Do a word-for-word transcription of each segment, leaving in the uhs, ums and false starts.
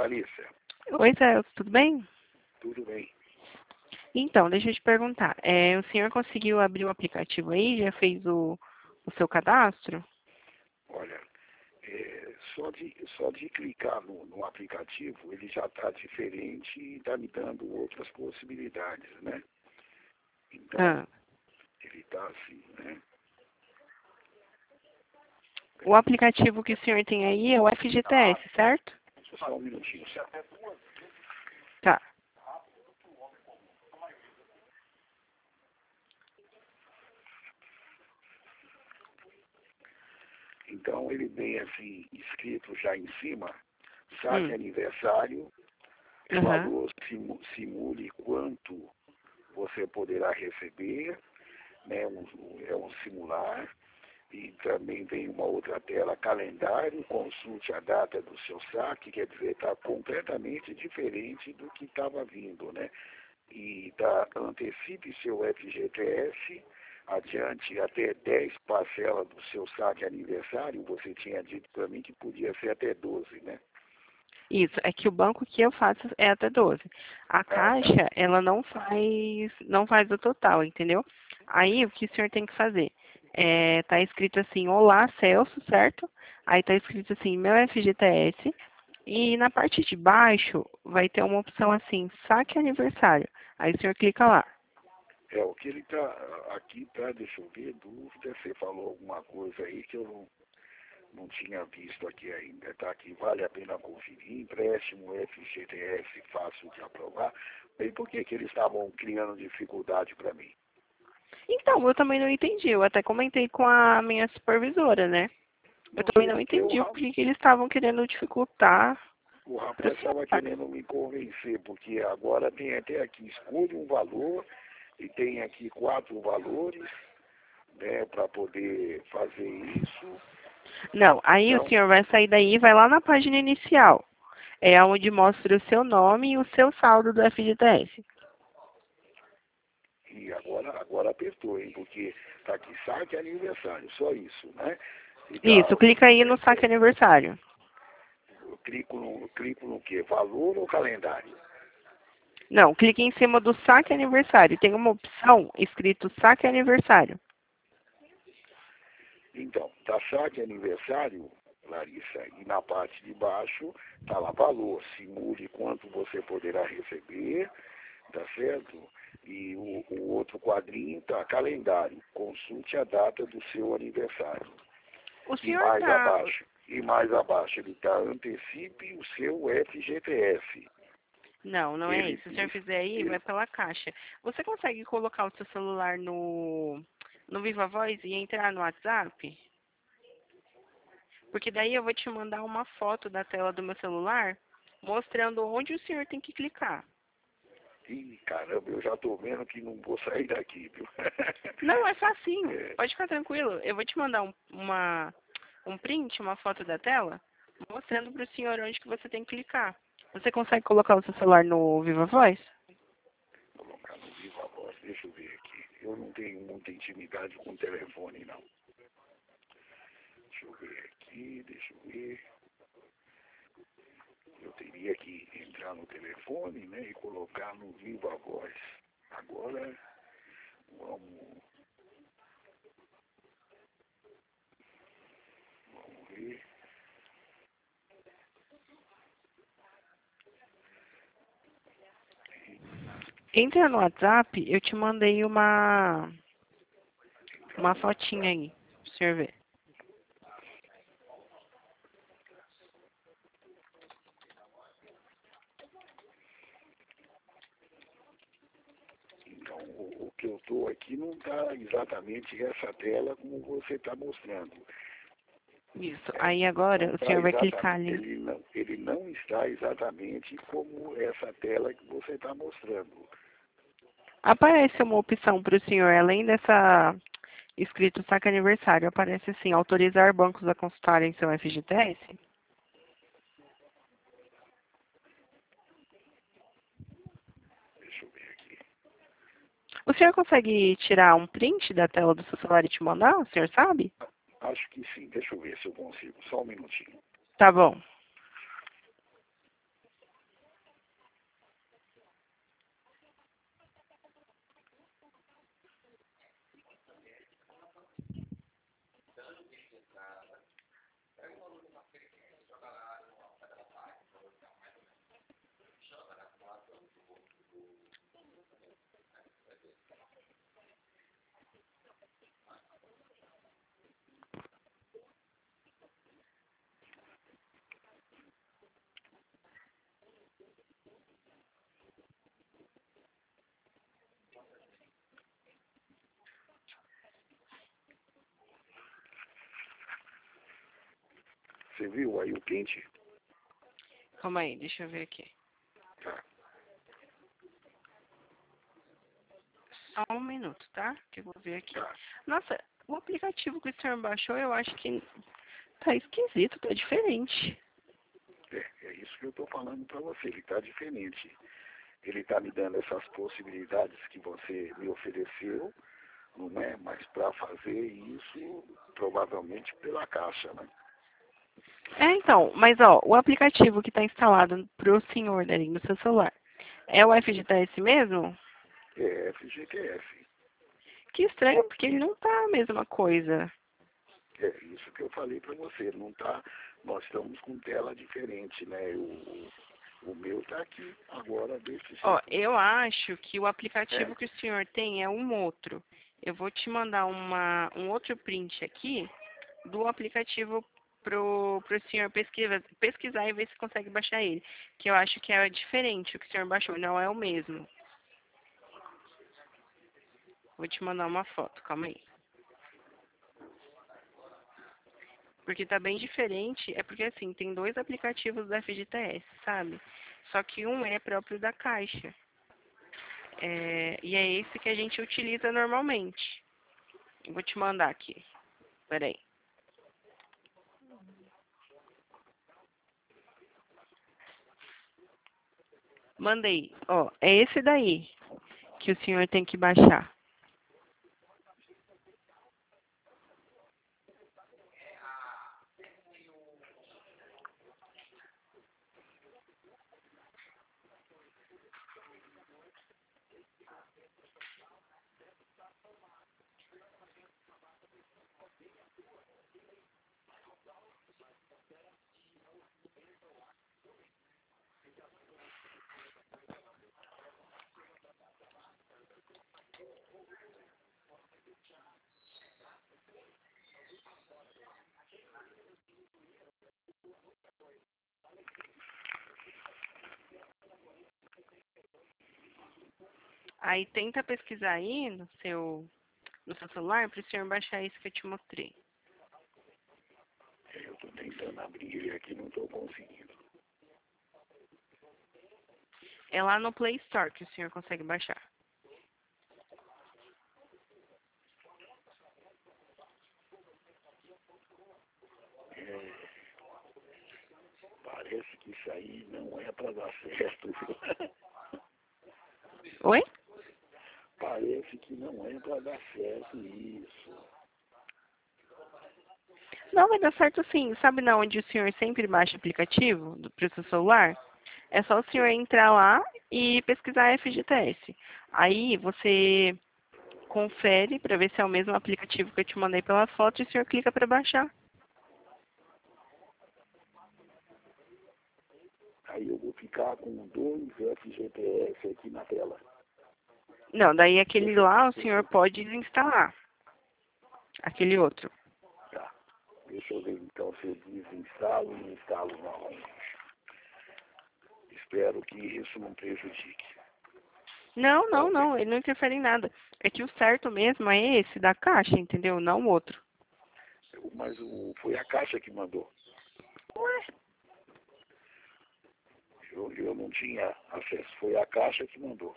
Larissa? Oi, Celso, tudo bem? Tudo bem. Então, deixa eu te perguntar. É, o senhor conseguiu abrir o aplicativo aí? Já fez o, o seu cadastro? Olha, é, só, de, só de clicar no, no aplicativo, ele já está diferente e está me dando outras possibilidades, né? Então, Ah, ele está assim, né? o aplicativo que o senhor tem aí é o F G T S, certo? Só um minutinho. Tá. Então, ele vem assim, escrito já em cima, saque Hum. aniversário, Aham. valor simu- simule quanto você poderá receber, né? Um, é um simular. E também vem uma outra tela, calendário, consulte a data do seu saque, quer dizer, está completamente diferente do que estava vindo, né? E dá, antecipe seu F G T S, adiante até dez parcelas do seu saque aniversário, você tinha dito para mim que podia ser até doze, né? Isso, é que o banco que eu faço é até doze. A Ah, tá. Caixa, ela não faz, não faz o total, entendeu? Aí, o que o senhor tem que fazer? É, tá escrito assim, Olá, Celso, certo? Aí tá escrito assim, meu F G T S. E na parte de baixo, vai ter uma opção assim, saque aniversário. Aí o senhor clica lá. É, o que ele está aqui, tá, deixa eu ver, dúvida, você falou alguma coisa aí que eu não, não tinha visto aqui ainda, tá aqui, vale a pena conferir, empréstimo F G T S fácil de aprovar. E por que que eles estavam criando dificuldade para mim? Então, eu também não entendi. Eu até comentei com a minha supervisora, né? Eu Não também sei não porque o, entendi o ra- porquê que eles estavam querendo dificultar o para o rapaz senhor. estava querendo me convencer, porque agora tem até aqui, escolha um valor, e tem aqui quatro valores, né, para poder fazer isso. Não, aí o Então, senhor vai sair daí e vai lá na página inicial. É onde mostra o seu nome e o seu saldo do F G T S. e agora, agora apertou, hein, porque tá aqui saque aniversário, só isso, né? E tá, Isso, clica aí no saque aniversário. eu clico no, clico no quê? Valor ou calendário? Não, clique em cima do saque aniversário. Tem uma opção escrito saque aniversário. Então, tá saque aniversário, Larissa, e na parte de baixo tá lá valor, simule quanto você poderá receber, tá certo? E o, o outro quadrinho tá calendário, consulte a data do seu aniversário. O E senhor mais tá. abaixo, e mais abaixo ele tá antecipe o seu F G T S. Não, não é Ele isso. Se o senhor diz, fizer aí, vai ele, pela caixa. Você consegue colocar o seu celular no, no Viva Voz e entrar no WhatsApp? Porque daí eu vou te mandar uma foto da tela do meu celular mostrando onde o senhor tem que clicar. ih, caramba, eu já tô vendo que não vou sair daqui, viu? Não, é facinho. É, Pode ficar tranquilo. Eu vou te mandar um, uma, um print, uma foto da tela, mostrando para o senhor onde que você tem que clicar. Você consegue colocar o seu celular no Viva Voz? colocar no Viva Voz, deixa eu ver aqui. Eu não tenho muita intimidade com o telefone, não. Deixa eu ver aqui, deixa eu ver. Eu teria que entrar no telefone, né, e colocar no Viva Voz. Agora, vamos, vamos ver. Entra no WhatsApp, eu te mandei uma, Entrar uma no fotinha WhatsApp. aí, pra o senhor ver. Então, o, o que eu estou aqui não está exatamente essa tela como você está mostrando. Isso. É, Aí não agora o está senhor vai clicar exatamente, ali. ele não, ele não está exatamente como essa tela que você está mostrando. Aparece uma opção para o senhor, além dessa escrito saque aniversário, aparece assim, autorizar bancos a consultarem seu F G T S? Deixa eu ver aqui. O senhor consegue tirar um print da tela do seu celular e te mandar? O senhor sabe? Acho que sim, deixa eu ver se eu consigo. Só um minutinho. Tá bom. Você viu aí o print? Calma aí, deixa eu ver aqui. Tá. Só um minuto, tá? Que eu vou ver aqui. Tá. Nossa, o aplicativo que o senhor baixou, eu acho que tá esquisito, tá diferente. É, é isso que eu estou falando para você. Ele está diferente. Ele está me dando essas possibilidades que você me ofereceu, não é? Mas para fazer isso, provavelmente pela caixa, né? É, então, mas ó, o aplicativo que está instalado pro senhor ali no seu celular, é o F G T S mesmo? É F G T S. Que estranho, porque ele não tá a mesma coisa. É isso que eu falei para você. Não tá, nós estamos com tela diferente, né? O, o meu está aqui agora desse jeito. Ó, eu acho que o aplicativo É. que o senhor tem é um outro. Eu vou te mandar uma, um outro print aqui do aplicativo pro, pro senhor pesquisa, pesquisar e ver se consegue baixar ele. Que eu acho que é diferente o que o senhor baixou, não é o mesmo. Vou te mandar uma foto, calma aí. Porque tá bem diferente, é porque assim, tem dois aplicativos da F G T S, sabe? Só que um é próprio da Caixa. É, e é esse que a gente utiliza normalmente. Eu vou te mandar aqui. Peraí. Mandei. Ó, é esse daí que o senhor tem que baixar. Aí tenta pesquisar aí no seu, no seu celular para o senhor baixar esse que eu te mostrei. É, eu estou tentando abrir ele aqui, não estou conseguindo. É lá no Play Store que o senhor consegue baixar. É, parece que isso aí não é para dar certo, viu? Oi? Parece que não é para dar certo isso. Não, vai dar certo sim. Sabe na onde o senhor sempre baixa aplicativo para o seu celular? É só o senhor entrar lá e pesquisar F G T S. Aí você confere para ver se é o mesmo aplicativo que eu te mandei pela foto e o senhor clica para baixar. Aí eu vou ficar com dois F G T S aqui na tela. Não, daí aquele lá o senhor pode desinstalar. Aquele outro. Tá. Deixa eu ver então se eu desinstalo e instalo novamente. Espero que isso não prejudique. Não, não, não, ele não interfere em nada. É que o certo mesmo é esse da caixa, entendeu? Não o outro. Mas o, foi a caixa que mandou. Ué? Eu, eu não tinha acesso. Foi a caixa que mandou.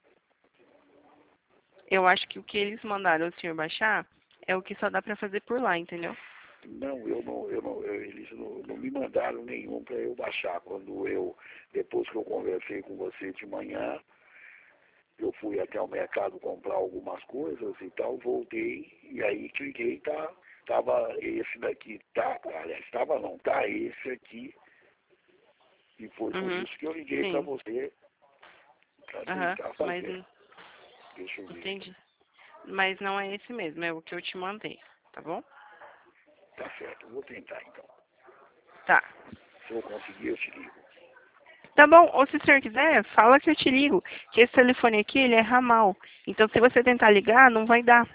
Eu acho que o que eles mandaram o senhor baixar é o que só dá pra fazer por lá, entendeu? Não, eu não, eu não, eu- eles não, não me mandaram nenhum para eu baixar. Quando eu, depois que eu conversei com você de manhã, eu fui até o mercado comprar algumas coisas e tal, voltei e aí cliquei, tá, tava esse daqui, tá, aliás, tava não, tá esse aqui, e foi por Uhum. isso que eu liguei para Sim. você para Aham. tentar Mas fazer. n- Deixa eu ver. entendi. Mas não é esse mesmo, é o que eu te mandei, tá bom? Tá certo, eu vou tentar então. Tá. Se eu conseguir, eu te ligo. Tá bom, ou se o senhor quiser, fala que eu te ligo. Que esse telefone aqui, ele é ramal. Então se você tentar ligar, não vai dar.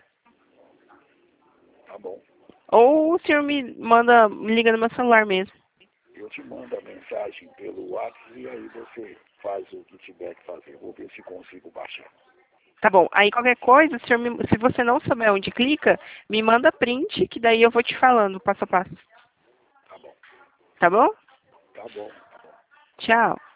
Tá bom? Ou o senhor me manda, me liga no meu celular mesmo. Eu te mando a mensagem pelo WhatsApp e aí você faz o que tiver que fazer. Vou ver se consigo baixar. Tá bom. Aí qualquer coisa, o senhor me- se você não souber onde clica, me manda print, que daí eu vou te falando passo a passo. Tá bom. Tá bom? Tá bom. Tchau.